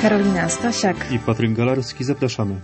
Karolina Stasiak i Patryk Galarski. Zapraszamy.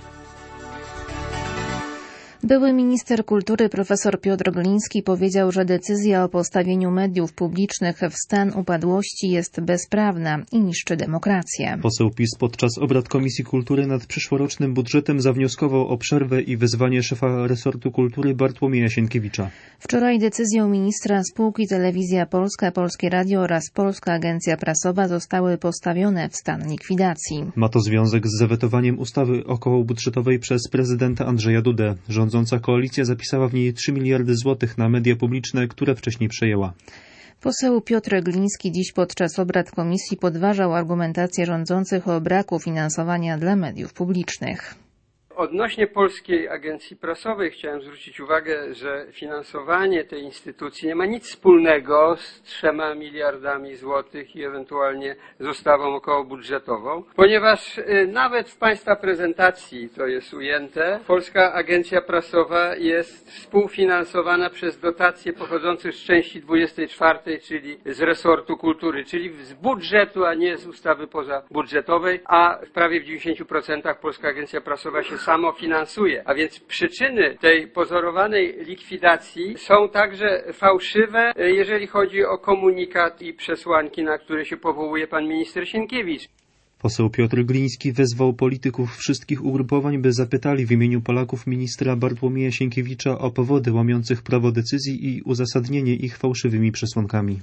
Były minister kultury profesor Piotr Gliński powiedział, że decyzja o postawieniu mediów publicznych w stan upadłości jest bezprawna i niszczy demokrację. Poseł PiS podczas obrad Komisji Kultury nad przyszłorocznym budżetem zawnioskował o przerwę i wezwanie szefa resortu kultury Bartłomieja Sienkiewicza. Wczoraj decyzją ministra spółki Telewizja Polska, Polskie Radio oraz Polska Agencja Prasowa zostały postawione w stan likwidacji. Ma to związek z zawetowaniem ustawy okołobudżetowej przez prezydenta Andrzeja Dudę. Rządząca koalicja zapisała w niej 3 miliardy złotych na media publiczne, które wcześniej przejęła. Poseł Piotr Gliński dziś podczas obrad komisji podważał argumentację rządzących o braku finansowania dla mediów publicznych. Odnośnie Polskiej Agencji Prasowej chciałem zwrócić uwagę, że finansowanie tej instytucji nie ma nic wspólnego z 3 miliardami złotych i ewentualnie z ustawą okołobudżetową, ponieważ nawet w Państwa prezentacji to jest ujęte, Polska Agencja Prasowa jest współfinansowana przez dotacje pochodzące z części 24, czyli z resortu kultury, czyli z budżetu, a nie z ustawy pozabudżetowej, a w prawie w 90% Polska Agencja Prasowa się samofinansuje. A więc przyczyny tej pozorowanej likwidacji są także fałszywe, jeżeli chodzi o komunikat i przesłanki, na które się powołuje pan minister Sienkiewicz. Poseł Piotr Gliński wezwał polityków wszystkich ugrupowań, by zapytali w imieniu Polaków ministra Bartłomieja Sienkiewicza o powody łamiących prawo decyzji i uzasadnienie ich fałszywymi przesłankami.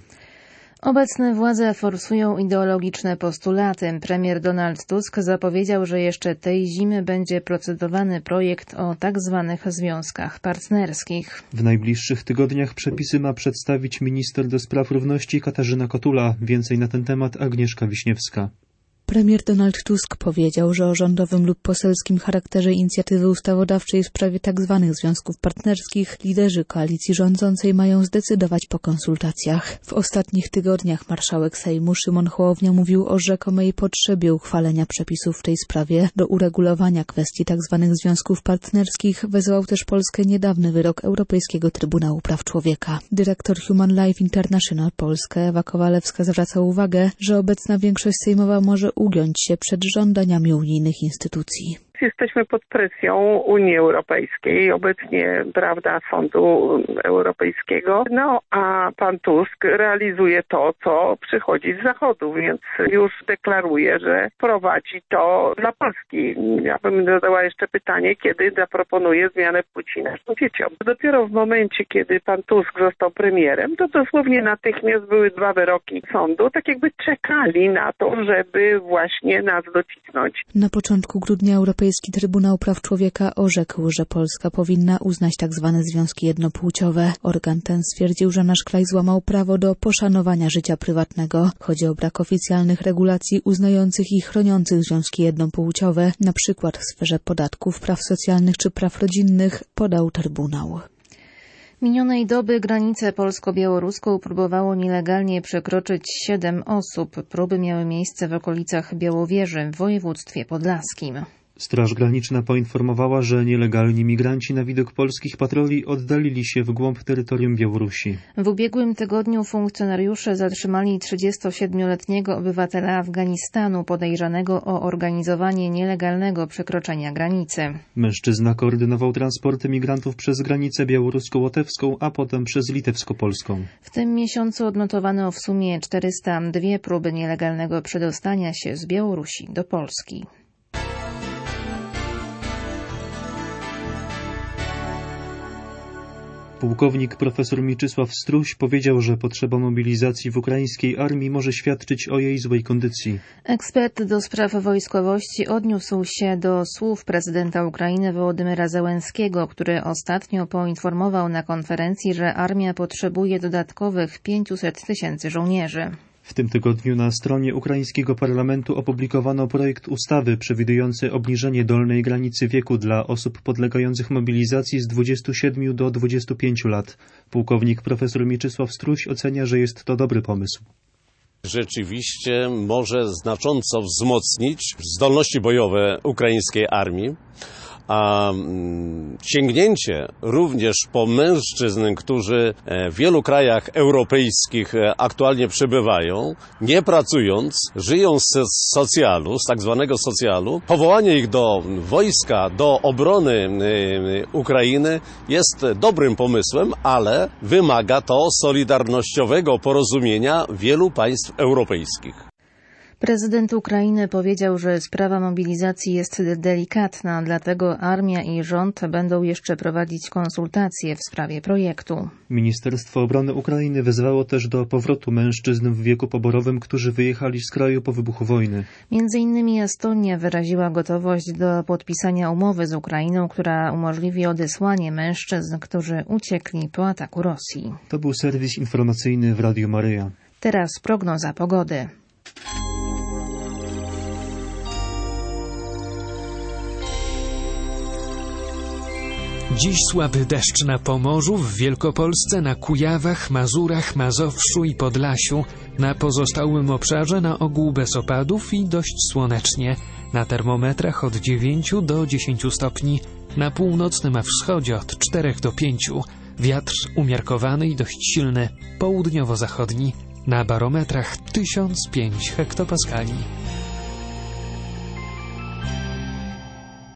Obecne władze forsują ideologiczne postulaty. Premier Donald Tusk zapowiedział, że jeszcze tej zimy będzie procedowany projekt o tzw. związkach partnerskich. W najbliższych tygodniach przepisy ma przedstawić minister do spraw równości Katarzyna Kotula. Więcej na ten temat Agnieszka Wiśniewska. Premier Donald Tusk powiedział, że o rządowym lub poselskim charakterze inicjatywy ustawodawczej w sprawie tzw. związków partnerskich liderzy koalicji rządzącej mają zdecydować po konsultacjach. W ostatnich tygodniach marszałek Sejmu Szymon Hołownia mówił o rzekomej potrzebie uchwalenia przepisów w tej sprawie. Do uregulowania kwestii tzw. związków partnerskich wezwał też Polskę niedawny wyrok Europejskiego Trybunału Praw Człowieka. Dyrektor Human Life International Polska Ewa Kowalewska zwraca uwagę, że obecna większość sejmowa może ugiąć się przed żądaniami unijnych instytucji. Jesteśmy pod presją Unii Europejskiej, obecnie, prawda, Sądu Europejskiego, a pan Tusk realizuje to, co przychodzi z Zachodu, więc już deklaruje, że prowadzi to dla Polski. Ja bym dodała jeszcze pytanie, kiedy zaproponuje zmianę płci naszym dzieciom. Dopiero w momencie, kiedy pan Tusk został premierem, to dosłownie natychmiast były 2 wyroki sądu, tak jakby czekali na to, żeby właśnie nas docisnąć. Na początku grudnia Europejski Trybunał Praw Człowieka orzekł, że Polska powinna uznać tzw. związki jednopłciowe. Organ ten stwierdził, że nasz kraj złamał prawo do poszanowania życia prywatnego. Chodzi o brak oficjalnych regulacji uznających i chroniących związki jednopłciowe, na przykład w sferze podatków, praw socjalnych czy praw rodzinnych, podał Trybunał. Minionej doby granicę polsko-białoruską próbowało nielegalnie przekroczyć 7 osób. Próby miały miejsce w okolicach Białowieży w województwie podlaskim. Straż Graniczna poinformowała, że nielegalni migranci na widok polskich patroli oddalili się w głąb terytorium Białorusi. W ubiegłym tygodniu funkcjonariusze zatrzymali 37-letniego obywatela Afganistanu podejrzanego o organizowanie nielegalnego przekroczenia granicy. Mężczyzna koordynował transporty migrantów przez granicę białorusko-łotewską, a potem przez litewsko-polską. W tym miesiącu odnotowano w sumie 402 próby nielegalnego przedostania się z Białorusi do Polski. Pułkownik profesor Mieczysław Struś powiedział, że potrzeba mobilizacji w ukraińskiej armii może świadczyć o jej złej kondycji. Ekspert do spraw wojskowości odniósł się do słów prezydenta Ukrainy Wołodymyra Zełenskiego, który ostatnio poinformował na konferencji, że armia potrzebuje dodatkowych 500 000 żołnierzy. W tym tygodniu na stronie ukraińskiego parlamentu opublikowano projekt ustawy przewidujący obniżenie dolnej granicy wieku dla osób podlegających mobilizacji z 27 do 25 lat. Pułkownik profesor Mieczysław Struś ocenia, że jest to dobry pomysł. Rzeczywiście może znacząco wzmocnić zdolności bojowe ukraińskiej armii, a sięgnięcie również po mężczyzn, którzy w wielu krajach europejskich aktualnie przebywają, nie pracując, żyją z socjalu, z tak zwanego socjalu, powołanie ich do wojska, do obrony Ukrainy jest dobrym pomysłem, ale wymaga to solidarnościowego porozumienia wielu państw europejskich. Prezydent Ukrainy powiedział, że sprawa mobilizacji jest delikatna, dlatego armia i rząd będą jeszcze prowadzić konsultacje w sprawie projektu. Ministerstwo Obrony Ukrainy wezwało też do powrotu mężczyzn w wieku poborowym, którzy wyjechali z kraju po wybuchu wojny. Między innymi Estonia wyraziła gotowość do podpisania umowy z Ukrainą, która umożliwi odesłanie mężczyzn, którzy uciekli po ataku Rosji. To był serwis informacyjny w Radiu Maryja. Teraz prognoza pogody. Dziś słaby deszcz na Pomorzu, w Wielkopolsce, na Kujawach, Mazurach, Mazowszu i Podlasiu. Na pozostałym obszarze na ogół bez opadów i dość słonecznie. Na termometrach od 9 do 10 stopni. Na północnym a wschodzie od 4 do 5. Wiatr umiarkowany i dość silny, południowo-zachodni. Na barometrach 1005 hektopaskali.